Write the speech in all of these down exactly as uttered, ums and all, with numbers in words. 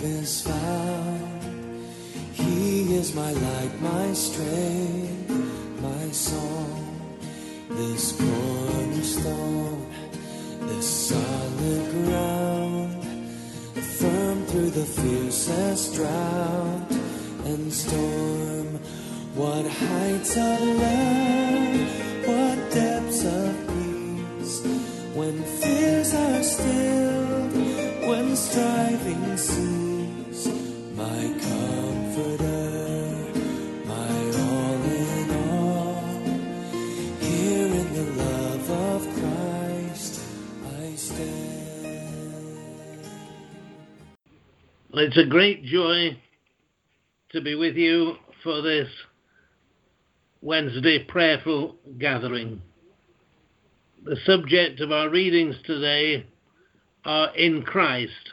is found. He is my light, my strength, my song. This cornerstone, this solid ground, firm through the fiercest drought and storm. What heights of love, what depths of peace, when fears are stilled, when striving cease. My comforter, my all in all, here in the love of Christ I stand. It's a great joy to be with you for this Wednesday prayerful gathering. The subject of our readings today are in Christ.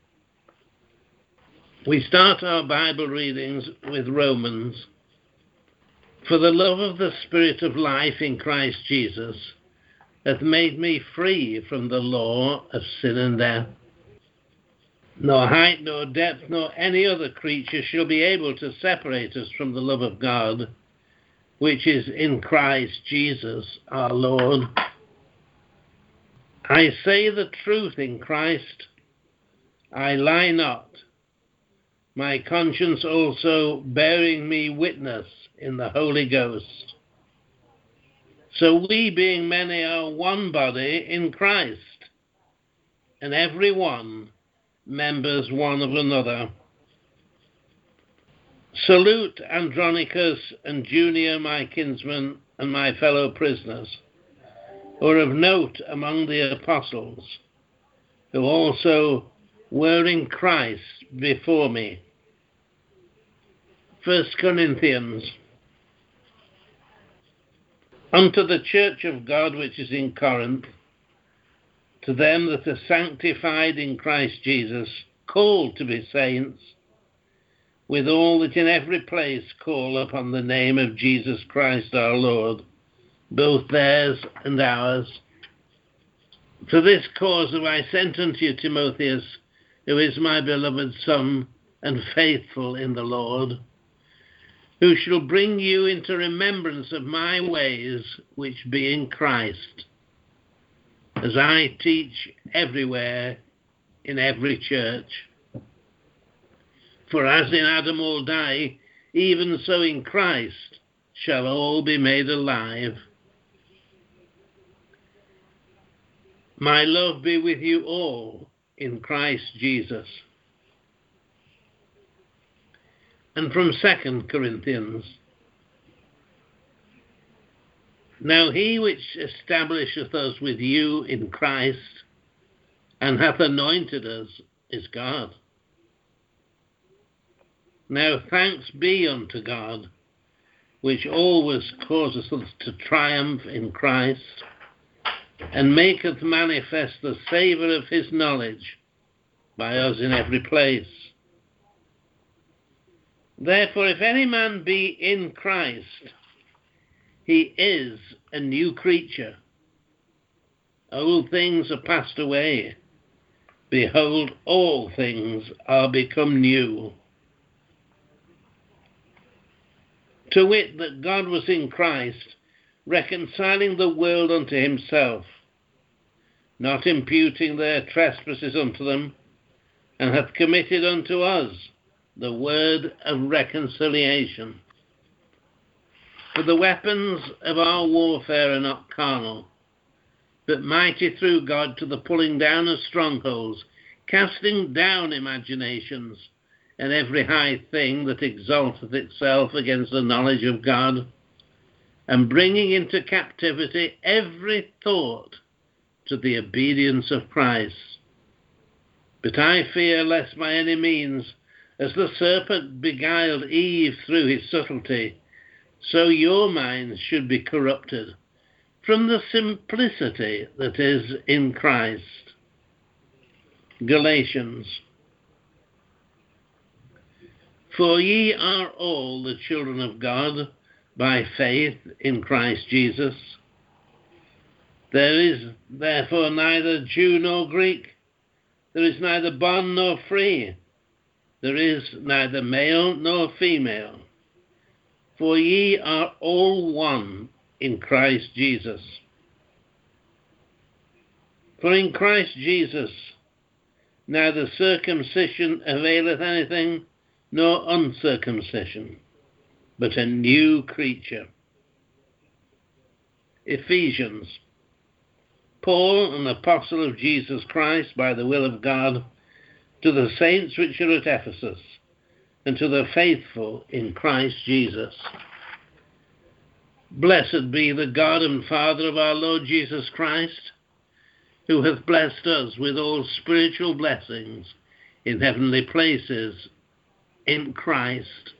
We start our Bible readings with Romans. For the love of the Spirit of life in Christ Jesus hath made me free from the law of sin and death. Nor height, nor depth, nor any other creature shall be able to separate us from the love of God, which is in Christ Jesus our Lord. I say the truth in Christ, I lie not, my conscience also bearing me witness in the Holy Ghost. So we, being many, are one body in Christ, and every one members one of another. Salute Andronicus and Junia, my kinsmen and my fellow prisoners, who are of note among the apostles, who also were in Christ before me. First Corinthians. Unto the church of God which is in Corinth, to them that are sanctified in Christ Jesus, called to be saints, with all that in every place call upon the name of Jesus Christ our Lord, both theirs and ours. For this cause have I sent unto you Timotheus, who is my beloved Son, and faithful in the Lord, who shall bring you into remembrance of my ways which be in Christ, as I teach everywhere in every church. For as in Adam all die, even so in Christ shall all be made alive. My love be with you all in Christ Jesus. And from Second Corinthians. Now he which establisheth us with you in Christ, and hath anointed us, is God. Now thanks be unto God, which always causeth us to triumph in Christ, and maketh manifest the savour of his knowledge by us in every place. Therefore, if any man be in Christ, he is a new creature. Old things are passed away. Behold, all things are become new. To wit, that God was in Christ, reconciling the world unto himself, not imputing their trespasses unto them, and hath committed unto us the word of reconciliation. For the weapons of our warfare are not carnal, but mighty through God to the pulling down of strongholds, casting down imaginations, and every high thing that exalteth itself against the knowledge of God, and bringing into captivity every thought to the obedience of Christ. But I fear lest by any means, as the serpent beguiled Eve through his subtlety, so your minds should be corrupted from the simplicity that is in Christ. Galatians. For ye are all the children of God by faith in Christ Jesus. There is therefore neither Jew nor Greek, there is neither bond nor free, there is neither male nor female, for ye are all one in Christ Jesus. For in Christ Jesus neither circumcision availeth anything, nor uncircumcision, but a new creature. Ephesians. Paul, an apostle of Jesus Christ by the will of God, to the saints which are at Ephesus, and to the faithful in Christ Jesus. Blessed be the God and Father of our Lord Jesus Christ, who hath blessed us with all spiritual blessings in heavenly places in Christ.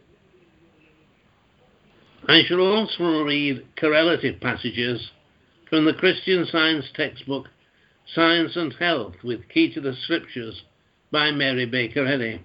I shall also read correlative passages from the Christian Science textbook, Science and Health with Key to the Scriptures by Mary Baker Eddy.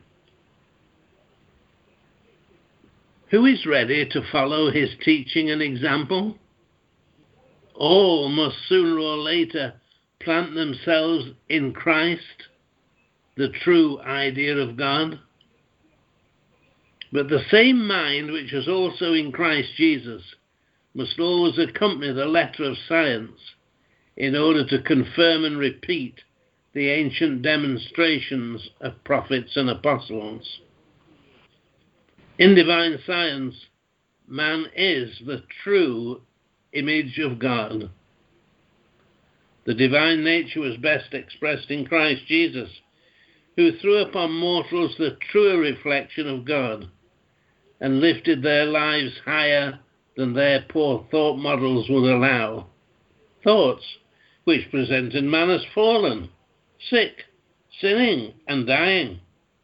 Who is ready to follow his teaching and example? All must sooner or later plant themselves in Christ, the true idea of God. But the same mind which is also in Christ Jesus must always accompany the letter of science in order to confirm and repeat the ancient demonstrations of prophets and apostles. In divine science, man is the true image of God. The divine nature was best expressed in Christ Jesus, who threw upon mortals the truer reflection of God and lifted their lives higher than their poor thought models would allow. Thoughts which presented man as fallen, sick, sinning, and dying.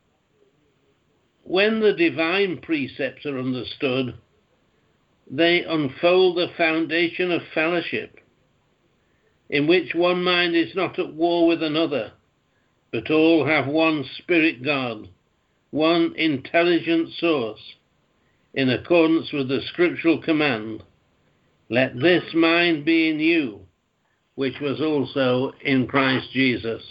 When the divine precepts are understood, they unfold the foundation of fellowship, in which one mind is not at war with another, but all have one spirit God, one intelligent source, in accordance with the scriptural command, let this mind be in you, which was also in Christ Jesus.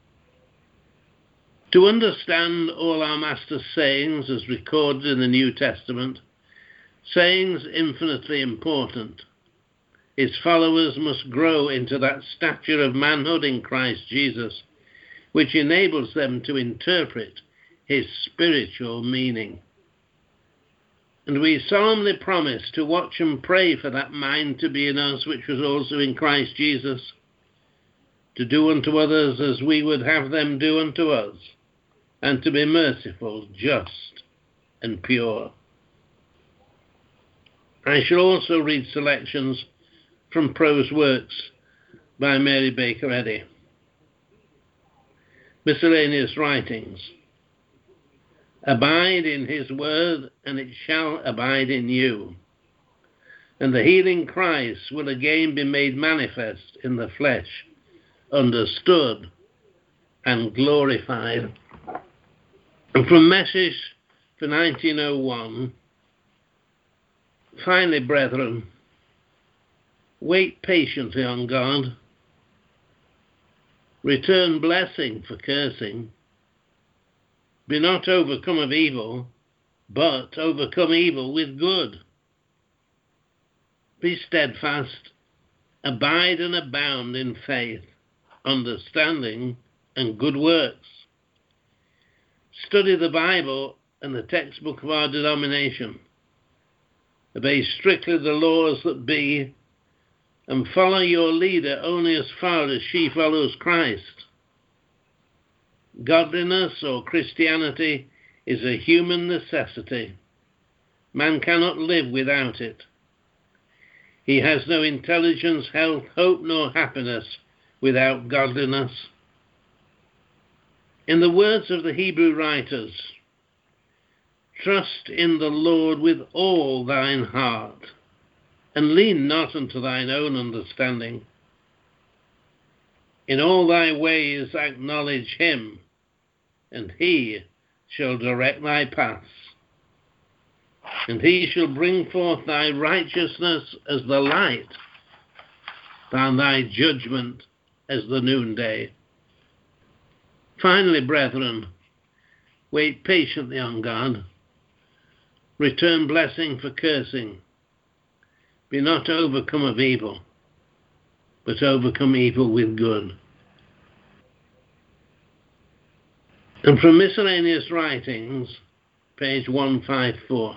To understand all our Master's sayings as recorded in the New Testament, sayings infinitely important, his followers must grow into that stature of manhood in Christ Jesus, which enables them to interpret his spiritual meaning. And we solemnly promise to watch and pray for that mind to be in us which was also in Christ Jesus, to do unto others as we would have them do unto us, and to be merciful, just, and pure. I shall also read selections from prose works by Mary Baker Eddy. Miscellaneous writings. Abide in his word, and it shall abide in you. And the healing Christ will again be made manifest in the flesh, understood and glorified. And from Message for nineteen oh one, finally, brethren, wait patiently on God. Return blessing for cursing. Be not overcome of evil, but overcome evil with good. Be steadfast, abide and abound in faith, understanding, and good works. Study the Bible and the textbook of our denomination. Obey strictly the laws that be, and follow your leader only as far as she follows Christ. Godliness or Christianity is a human necessity. Man cannot live without it. He has no intelligence, health, hope, nor happiness without godliness. In the words of the Hebrew writers, trust in the Lord with all thine heart, and lean not unto thine own understanding. In all thy ways acknowledge him, and he shall direct thy paths. And he shall bring forth thy righteousness as the light, and thy judgment as the noonday. Finally, brethren, Wait patiently on God. Return blessing for cursing. Be not overcome of evil, but overcome evil with good. And from Miscellaneous Writings, page one fifty-four.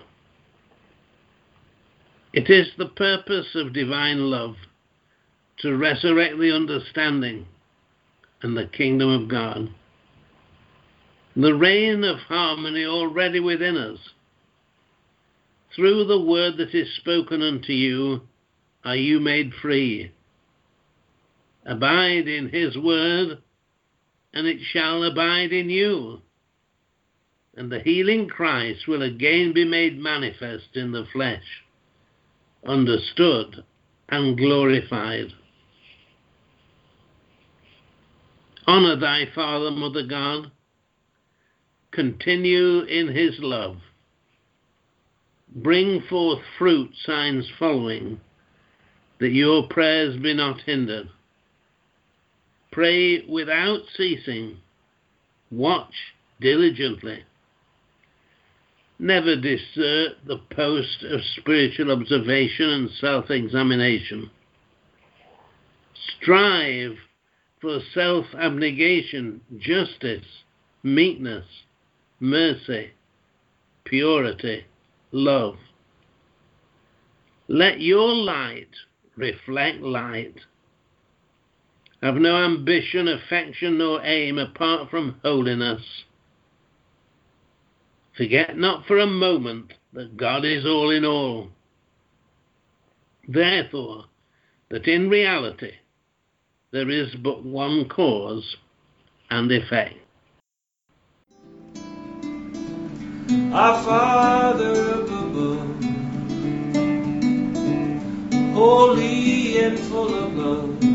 It is the purpose of divine love to resurrect the understanding and the kingdom of God. The reign of harmony already within us. Through the word that is spoken unto you are you made free. Abide in his word, and it shall abide in you. And the healing Christ will again be made manifest in the flesh, understood and glorified. Honor thy Father, Mother God. Continue in his love. Bring forth fruit, signs following, that your prayers be not hindered. Pray without ceasing. Watch diligently. Never desert the post of spiritual observation and self-examination. Strive for self-abnegation, justice, meekness, mercy, purity, love. Let your light reflect light. Have no ambition, affection, nor aim apart from holiness. Forget not for a moment that God is all in all. Therefore, that in reality there is but one cause and effect. Our Father above, holy and full of love,